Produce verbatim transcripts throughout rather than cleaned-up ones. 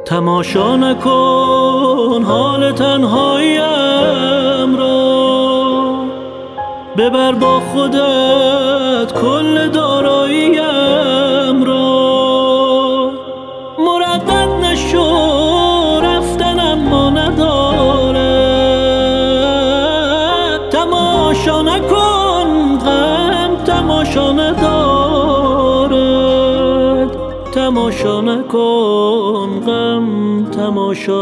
تماشا نکن حال تنهاییم را، ببر با خودت کل داراییم را. مردد نشو رفتن اما ندارد، تماشا نکن غم تماشا ندارد، تماشا نکن غم تماشا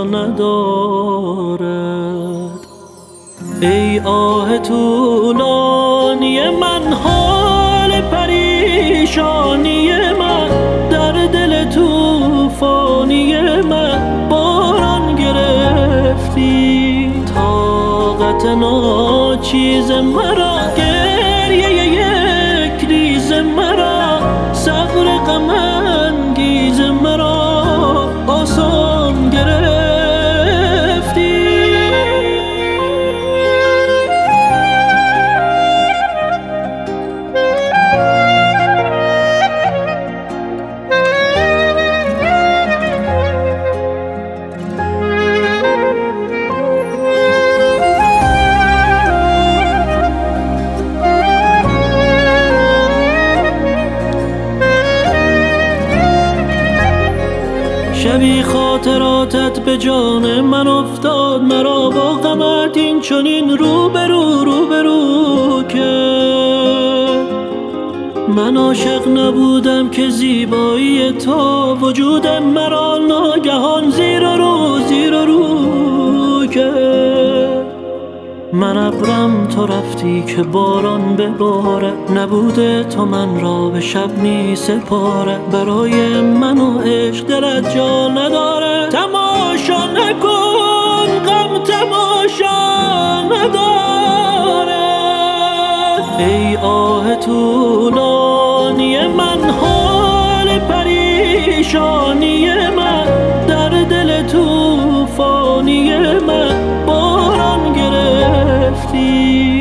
ندارد. ای آه طولانی من، حال پریشانی من، در دل طوفانی من باران گرفتی. طاقت ناچیز مرا، گریه یک ریز مرا، صبر غم انگیز مرا آسان گرفتی. شبی خاطراتت به جان من افتاد، مرا با غمت این چنین روبرو روبرو کرد. من عاشق نبودم که زیبایی تو وجود مرا ناگهان زیر و رو زیر و رو کرد. من ابرم تو رفتی که باران ببارد، نبوده تو من را به شب می سپارد. برای من و عشق دلت جا نداره، تماشا نکن غم تماشا نداره. ای آه طولانی من، حال پریشانی من، در دل طوفانی من باران گرفتی.